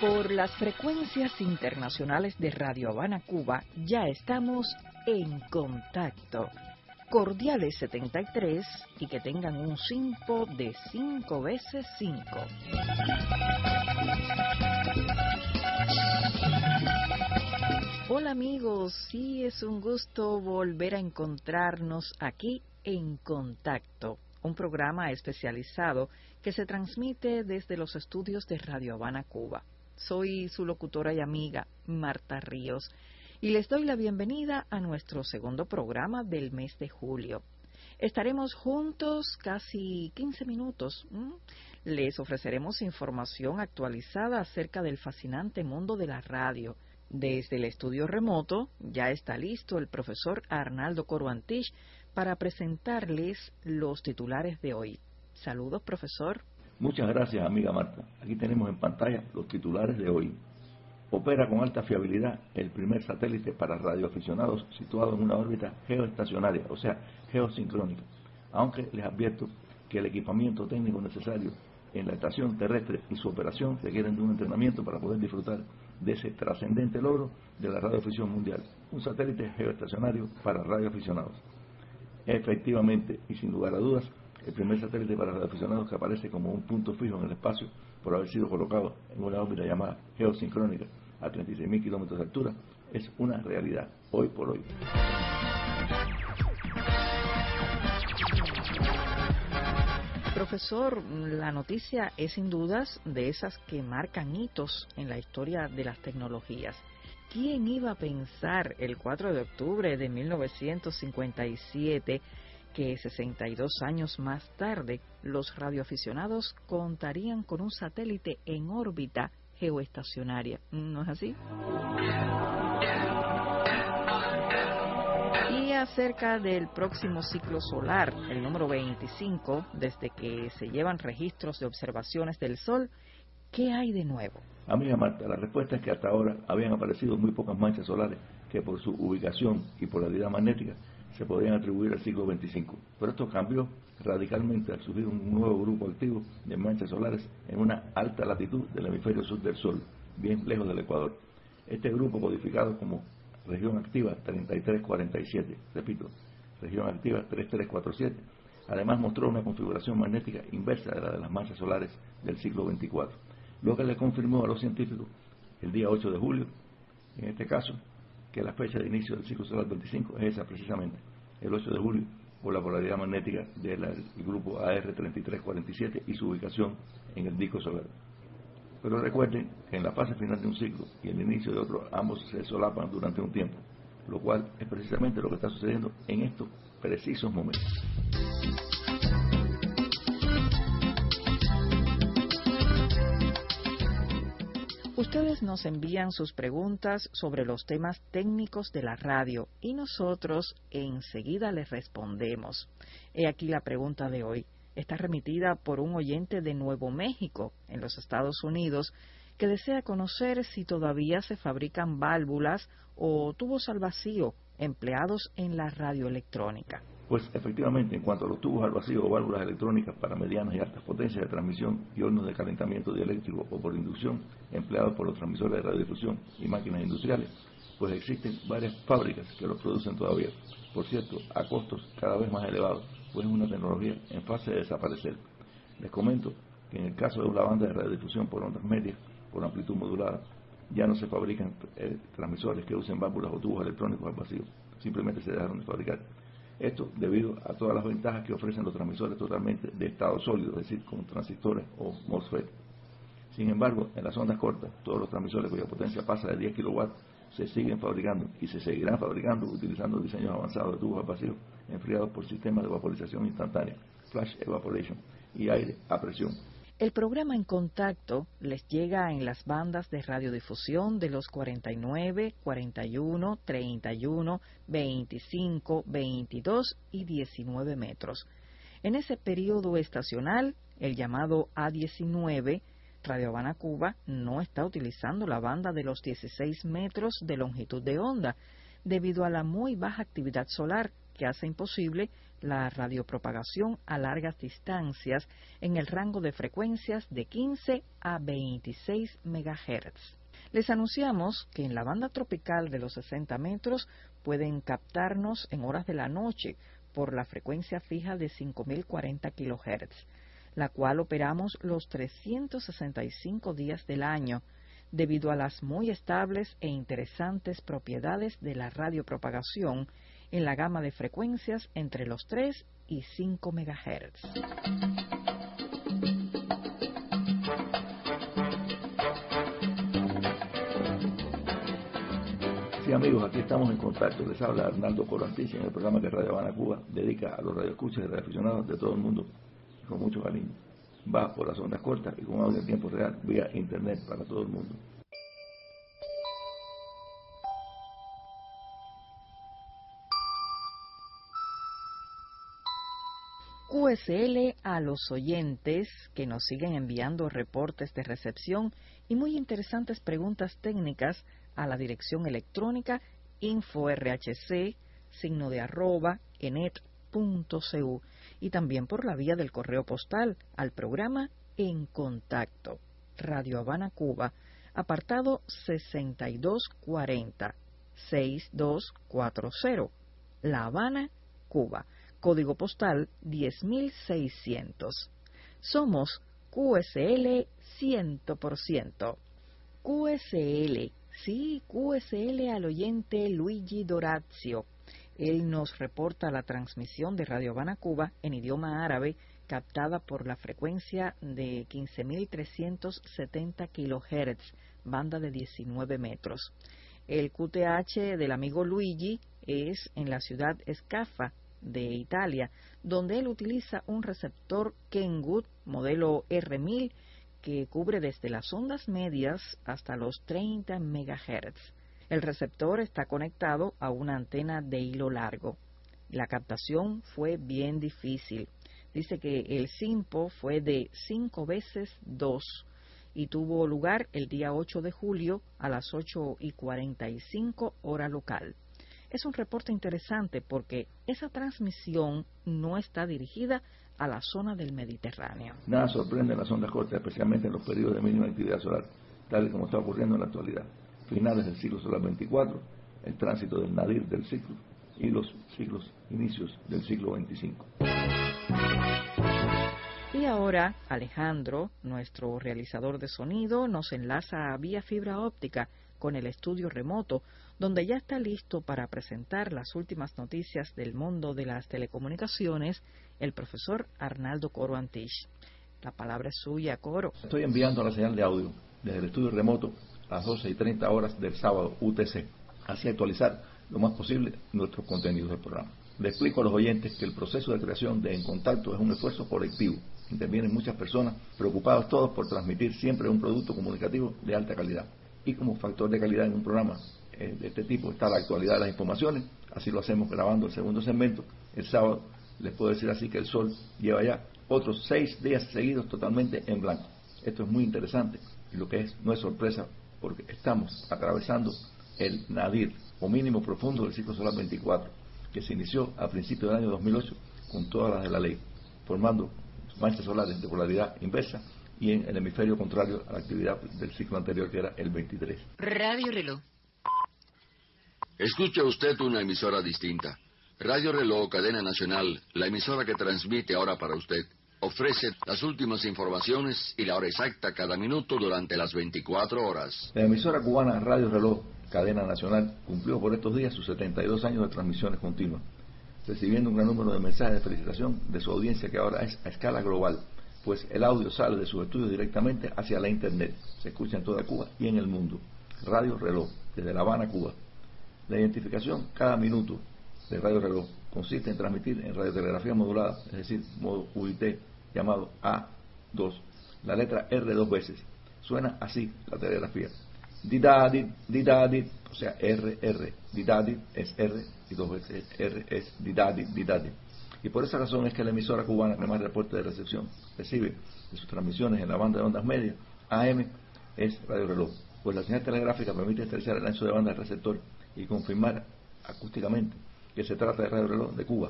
Por las frecuencias internacionales de Radio Habana, Cuba, ya estamos en contacto. Cordiales 73 y que tengan un SINPO de 5 veces 5. Hola amigos, sí es un gusto volver a encontrarnos aquí en Contacto, un programa especializado que se transmite desde los estudios de Radio Habana, Cuba. Soy su locutora y amiga, Marta Ríos, y les doy la bienvenida a nuestro segundo programa del mes de julio. Estaremos juntos casi 15 minutos. Les ofreceremos información actualizada acerca del fascinante mundo de la radio. Desde el estudio remoto ya está listo el profesor Arnaldo Corvantich para presentarles los titulares de hoy. Saludos, profesor. Muchas gracias, amiga Marta. Aquí tenemos en pantalla los titulares de hoy. Opera con alta fiabilidad el primer satélite para radioaficionados situado en una órbita geoestacionaria, o sea, geosincrónica. Aunque les advierto que el equipamiento técnico necesario en la estación terrestre y su operación requieren de un entrenamiento para poder disfrutar de ese trascendente logro de la radioafición mundial. Un satélite geoestacionario para radioaficionados. Efectivamente, y sin lugar a dudas, el primer satélite para radioaficionados que aparece como un punto fijo en el espacio por haber sido colocado en una órbita llamada geosincrónica a 36.000 kilómetros de altura es una realidad, hoy por hoy. Profesor, la noticia es sin dudas de esas que marcan hitos en la historia de las tecnologías. ¿Quién iba a pensar el 4 de octubre de 1957 que 62 años más tarde los radioaficionados contarían con un satélite en órbita geoestacionaria? ¿No es así? Y acerca del próximo ciclo solar, el número 25, desde que se llevan registros de observaciones del Sol, ¿qué hay de nuevo? Amiga Marta, la respuesta es que hasta ahora habían aparecido muy pocas manchas solares que por su ubicación y polaridad magnética se podían atribuir al siglo 25. Pero esto cambió radicalmente al surgir un nuevo grupo activo de manchas solares en una alta latitud del hemisferio sur del Sol, bien lejos del Ecuador. Este grupo, codificado como región activa 3347, repito, región activa 3347, además mostró una configuración magnética inversa de la de las manchas solares del siglo 24, lo que le confirmó a los científicos el día 8 de julio, en este caso, que la fecha de inicio del ciclo solar 25 es esa precisamente, el 8 de julio, por la polaridad magnética del grupo AR3347 y su ubicación en el disco solar. Pero recuerden que en la fase final de un ciclo y el inicio de otro, ambos se solapan durante un tiempo, lo cual es precisamente lo que está sucediendo en estos precisos momentos. Ustedes nos envían sus preguntas sobre los temas técnicos de la radio y nosotros enseguida les respondemos. He aquí la pregunta de hoy. Está remitida por un oyente de Nuevo México, en los Estados Unidos, que desea conocer si todavía se fabrican válvulas o tubos al vacío empleados en la radioelectrónica. Pues efectivamente, en cuanto a los tubos al vacío o válvulas electrónicas para medianas y altas potencias de transmisión y hornos de calentamiento dieléctrico o por inducción empleados por los transmisores de radiodifusión y máquinas industriales, pues existen varias fábricas que los producen todavía. Por cierto, a costos cada vez más elevados, pues es una tecnología en fase de desaparecer. Les comento que en el caso de una banda de radiodifusión por ondas medias, por amplitud modulada, ya no se fabrican transmisores que usen válvulas o tubos electrónicos al vacío, simplemente se dejaron de fabricar. Esto debido a todas las ventajas que ofrecen los transmisores totalmente de estado sólido, es decir, con transistores o MOSFET. Sin embargo, en las ondas cortas, todos los transmisores cuya potencia pasa de 10 kW se siguen fabricando y se seguirán fabricando utilizando diseños avanzados de tubos al vacío enfriados por sistemas de vaporización instantánea, flash evaporation, y aire a presión. El programa En Contacto les llega en las bandas de radiodifusión de los 49, 41, 31, 25, 22 y 19 metros. En ese periodo estacional, el llamado A19, Radio Habana Cuba no está utilizando la banda de los 16 metros de longitud de onda, debido a la muy baja actividad solar que hace imposible la radiopropagación a largas distancias en el rango de frecuencias de 15 a 26 MHz. Les anunciamos que en la banda tropical de los 60 metros pueden captarnos en horas de la noche por la frecuencia fija de 5040 kHz, la cual operamos los 365 días del año, debido a las muy estables e interesantes propiedades de la radiopropagación en la gama de frecuencias entre los 3 y 5 MHz. Sí, amigos, aquí estamos en contacto. Les habla Arnaldo Coro Antich en el programa que Radio Habana Cuba dedica a los radioescuchas y radioaficionados de todo el mundo con mucho cariño. Va por las ondas cortas y con audio en tiempo real vía internet para todo el mundo. QSL a los oyentes que nos siguen enviando reportes de recepción y muy interesantes preguntas técnicas a la dirección electrónica info@rhc, @enet.cu, y también por la vía del correo postal al programa En Contacto, Radio Habana Cuba, apartado 6240, 6240, La Habana, Cuba, código postal 10600. Somos QSL 100%. QSL, sí, QSL al oyente Luigi Dorazio. Él nos reporta la transmisión de Radio Habana Cuba en idioma árabe, captada por la frecuencia de 15.370 kHz, banda de 19 metros. El QTH del amigo Luigi es en la ciudad Escafa de Italia, donde él utiliza un receptor Kenwood modelo R1000 que cubre desde las ondas medias hasta los 30 MHz. El receptor está conectado a una antena de hilo largo. La captación fue bien difícil. Dice que el SINPO fue de 5 veces 2 y tuvo lugar el día 8 de julio a las 8:45 hora local. Es un reporte interesante porque esa transmisión no está dirigida a la zona del Mediterráneo. Nada sorprende en las ondas cortas, especialmente en los periodos de mínima actividad solar, tal y como está ocurriendo en la actualidad. Finales del ciclo solar 24, el tránsito del nadir del ciclo y los inicios del siglo 25. Y ahora Alejandro, nuestro realizador de sonido, nos enlaza vía fibra óptica con el estudio remoto, donde ya está listo para presentar las últimas noticias del mundo de las telecomunicaciones, el profesor Arnaldo Coro Antich. La palabra es suya, Coro. Estoy enviando la señal de audio desde el estudio remoto a las 12:30 horas del sábado UTC, así actualizar lo más posible nuestros contenidos del programa. Le explico a los oyentes que el proceso de creación de En Contacto es un esfuerzo colectivo. Intervienen muchas personas, preocupados todos por transmitir siempre un producto comunicativo de alta calidad. Y como factor de calidad en un programa de este tipo está la actualidad de las informaciones. Así lo hacemos grabando el segundo segmento el sábado. Les puedo decir así que el sol lleva ya otros 6 días seguidos totalmente en blanco. Esto es muy interesante y lo que no es sorpresa porque estamos atravesando el nadir o mínimo profundo del ciclo solar 24, que se inició a principios del año 2008 con todas las de la ley, formando manchas solares de polaridad inversa y en el hemisferio contrario a la actividad del ciclo anterior, que era el 23. Radio Reloj. Escucha usted una emisora distinta. Radio Reloj, cadena nacional, la emisora que transmite ahora para usted, ofrece las últimas informaciones y la hora exacta cada minuto durante las 24 horas. La emisora cubana Radio Reloj, cadena nacional, cumplió por estos días sus 72 años de transmisiones continuas, recibiendo un gran número de mensajes de felicitación de su audiencia, que ahora es a escala global, pues el audio sale de sus estudios directamente hacia la internet. Se escucha en toda Cuba y en el mundo. Radio Reloj, desde La Habana, Cuba. La identificación cada minuto de Radio Reloj consiste en transmitir en radiotelegrafía modulada, es decir, modo UIT, llamado A2, la letra R 2 veces. Suena así la telegrafía: didadit, didadit, o sea, RR, didadit es R y 2 veces R es didadit, didadit. Y por esa razón es que la emisora cubana que más reporte de recepción recibe de sus transmisiones en la banda de ondas medias, AM, es Radio Reloj, pues la señal telegráfica permite estrechar el ancho de banda del receptor y confirmar acústicamente que se trata de Radio Reloj de Cuba,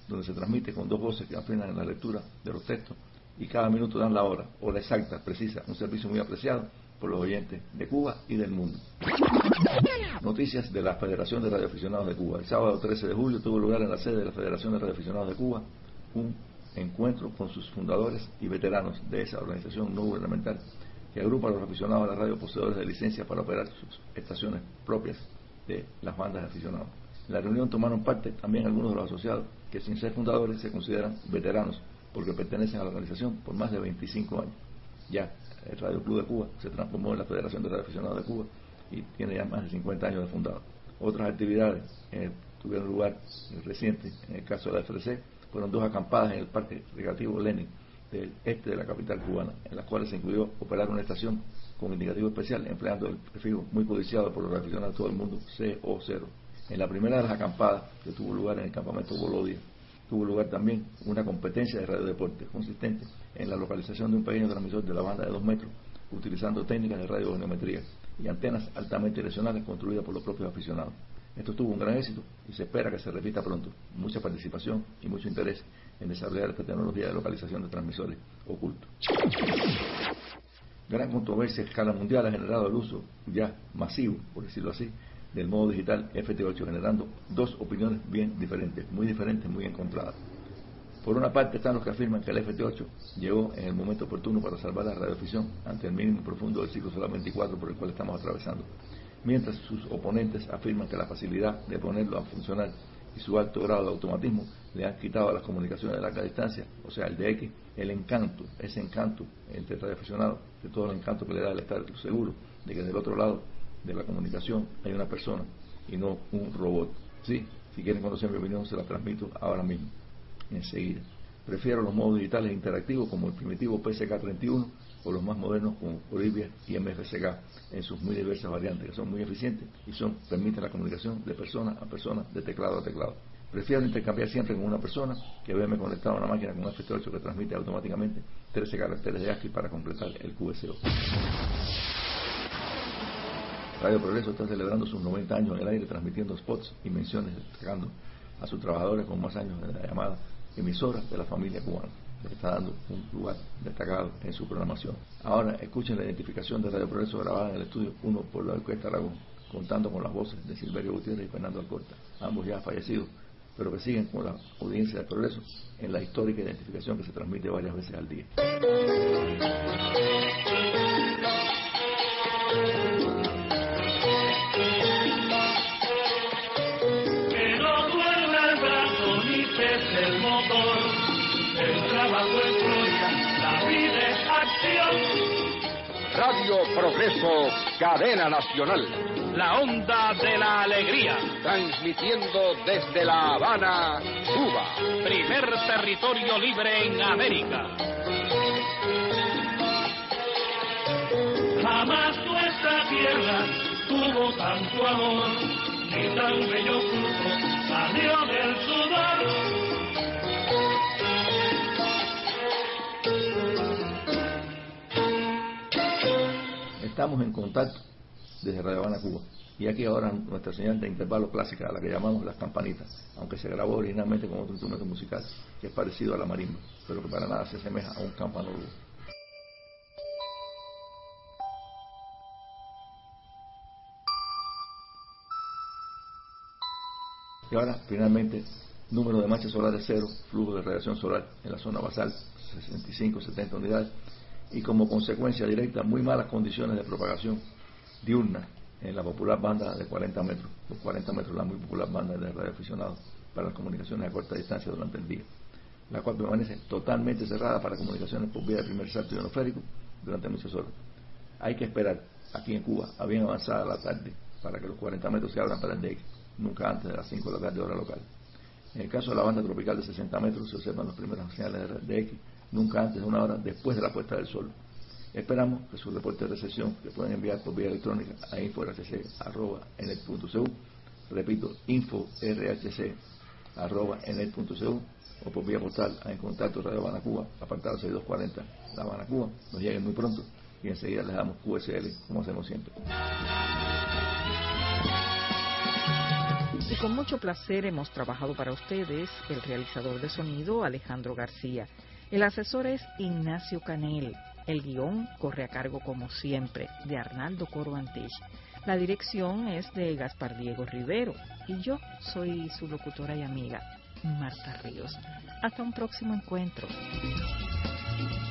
donde se transmite con 2 voces que afinan en la lectura de los textos y cada minuto dan la hora exacta, precisa, un servicio muy apreciado por los oyentes de Cuba y del mundo. Noticias de la Federación de Radioaficionados de Cuba. El sábado 13 de julio tuvo lugar en la sede de la Federación de Radioaficionados de Cuba un encuentro con sus fundadores y veteranos de esa organización no gubernamental que agrupa a los aficionados a la radio poseedores de licencia para operar sus estaciones propias de las bandas de aficionados. En la reunión tomaron parte también algunos de los asociados que sin ser fundadores se consideran veteranos porque pertenecen a la organización por más de 25 años. Ya el Radio Club de Cuba se transformó en la Federación de Radioaficionados de Cuba y tiene ya más de 50 años de fundado. Otras actividades tuvieron lugar recientes. En el caso de la FRC fueron 2 acampadas en el Parque Recreativo Lenin del este de la capital cubana, en las cuales se incluyó operar una estación con indicativo especial empleando el prefijo muy codiciado por los radioaficionados de todo el mundo, CO0. En la primera de las acampadas, que tuvo lugar en el campamento Bolodia, tuvo lugar también una competencia de radiodeporte consistente en la localización de un pequeño transmisor de la banda de 2 metros utilizando técnicas de radiogoniometría y antenas altamente direccionales construidas por los propios aficionados. Esto tuvo un gran éxito y se espera que se repita pronto. Mucha participación y mucho interés en desarrollar esta tecnología de localización de transmisores ocultos. Gran controversia a escala mundial ha generado el uso ya masivo, por decirlo así, del modo digital FT8, generando 2 opiniones bien diferentes, muy encontradas. Por una parte están los que afirman que el FT8 llegó en el momento oportuno para salvar la radioafición ante el mínimo profundo del ciclo solar 24 por el cual estamos atravesando, mientras sus oponentes afirman que la facilidad de ponerlo a funcionar y su alto grado de automatismo le han quitado a las comunicaciones de larga distancia, o sea, el DX, el encanto, ese encanto entre radioaficionados, de todo el encanto que le da el estar seguro de que del otro lado de la comunicación hay una persona y no un robot. Sí, si quieren conocer mi opinión se la transmito ahora mismo, enseguida. Prefiero los modos digitales interactivos como el primitivo PSK31 o los más modernos como Olivia y MFCK en sus muy diversas variantes, que son muy eficientes y permiten la comunicación de persona a persona, de teclado a teclado. Prefiero intercambiar siempre con una persona que verme conectado a una máquina con un FT8 que transmite automáticamente 13 caracteres de ASCII para completar el QSO. Radio Progreso está celebrando sus 90 años en el aire, transmitiendo spots y menciones, destacando a sus trabajadores con más años en la llamada emisora de la familia cubana, que le está dando un lugar destacado en su programación. Ahora escuchen la identificación de Radio Progreso grabada en el estudio 1 por la Orquesta Aragón, contando con las voces de Silverio Gutiérrez y Fernando Alcorta, ambos ya fallecidos, pero que siguen con la audiencia de Progreso en la histórica identificación que se transmite varias veces al día. El motor, el trabajo es gloria, la vida es acción. Radio Progreso, cadena nacional. La onda de la alegría. Transmitiendo desde La Habana, Cuba. Primer territorio libre en América. Jamás nuestra tierra tuvo tanto amor, ni tan bello fruto salió del sudor. Estamos en contacto desde Radio Habana, Cuba, y aquí ahora nuestra señal de intervalo clásica, a la que llamamos las campanitas, aunque se grabó originalmente con otro instrumento musical que es parecido a la marimba, pero que para nada se asemeja a un campanudo. Y ahora, finalmente, número de manchas solares 0, flujo de radiación solar en la zona basal 65-70 unidades, y como consecuencia directa muy malas condiciones de propagación diurna en la popular banda de 40 metros, los 40 metros la muy popular banda de radioaficionados para las comunicaciones a corta distancia durante el día, la cual permanece totalmente cerrada para comunicaciones por vía de primer salto ionosférico durante muchas horas. Hay que esperar aquí en Cuba a bien avanzada la tarde para que los 40 metros se abran para el DX, nunca antes de las 5 de la tarde hora local. En el caso de la banda tropical de 60 metros se observan las primeras señales de DX nunca antes de una hora después de la puesta del sol. Esperamos que su reporte de recepción que pueden enviar por vía electrónica a info.rhc@enet.cu, repito, info.rhc@enet.cu, o por vía postal a En Contacto Radio Habana Cuba, apartado 6240 La Habana Cuba, nos lleguen muy pronto y enseguida les damos QSL como hacemos siempre. Y con mucho placer hemos trabajado para ustedes el realizador de sonido Alejandro García. El asesor es Ignacio Canel. El guión corre a cargo, como siempre, de Arnaldo Coro Antich. La dirección es de Gaspar Diego Rivero. Y yo soy su locutora y amiga, Marta Ríos. Hasta un próximo encuentro.